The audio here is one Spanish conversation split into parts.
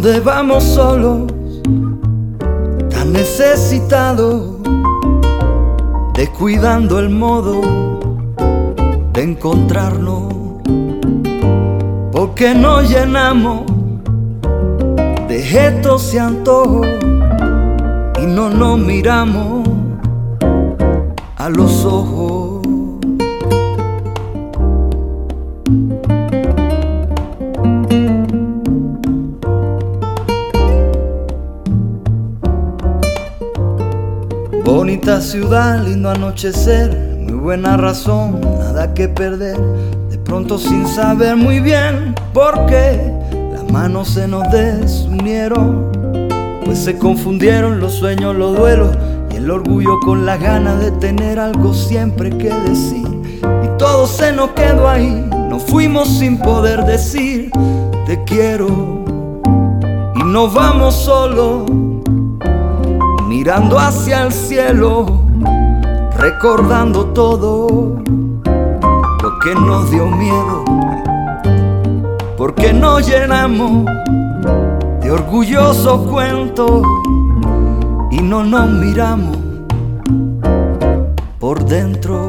¿Dónde vamos solos, tan necesitados, descuidando el modo de encontrarnos? Porque nos llenamos de gestos y antojos y no nos miramos a los ojos. Bonita ciudad, lindo anochecer, muy buena razón, nada que perder. De pronto sin saber muy bien por qué las manos se nos desunieron, pues se confundieron los sueños, los duelos y el orgullo con las ganas de tener algo siempre que decir. Y todo se nos quedó ahí, nos fuimos sin poder decir te quiero. Y nos vamos solos, mirando hacia el cielo, recordando todo lo que nos dio miedo, porque nos llenamos de orgullosos cuentos y no nos miramos por dentro.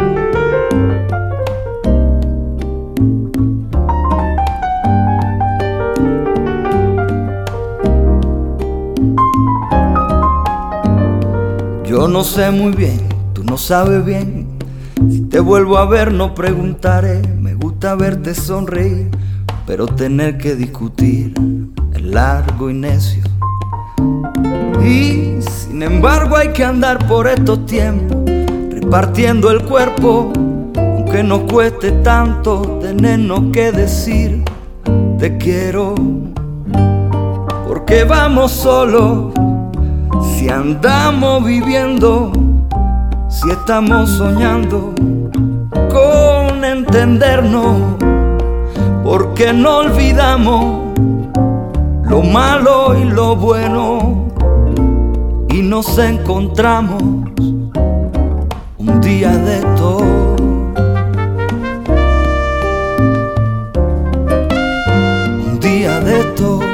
Yo no sé muy bien, tú no sabes bien. Si te vuelvo a ver no preguntaré. Me gusta verte sonreír, pero tener que discutir es largo y necio. Y sin embargo hay que andar por estos tiempos, repartiendo el cuerpo, aunque nos cueste tanto tenernos que decir te quiero. Porque vamos solos, si andamos viviendo, si estamos soñando con entendernos, porque no olvidamos lo malo y lo bueno y nos encontramos un día de todo. Un día de todo.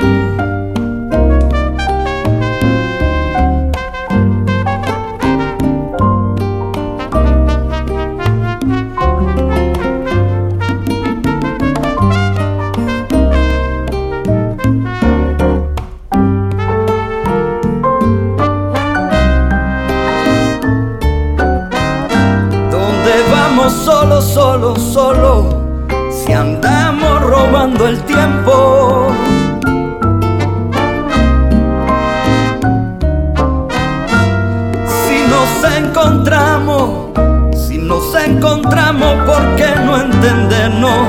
Solo, solo, solo, si andamos robando el tiempo. Si nos encontramos, ¿por qué no entendernos?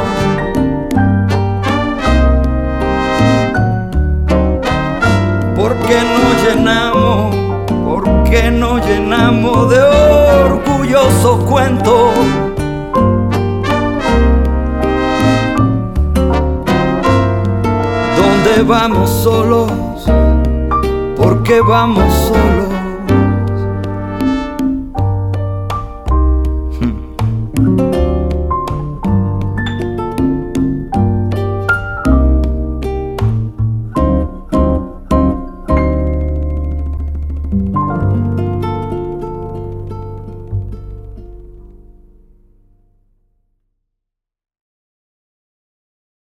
¿Por qué nos llenamos de orgullosos cuentos? ¿Dónde vamos solos? ¿Por qué vamos solos?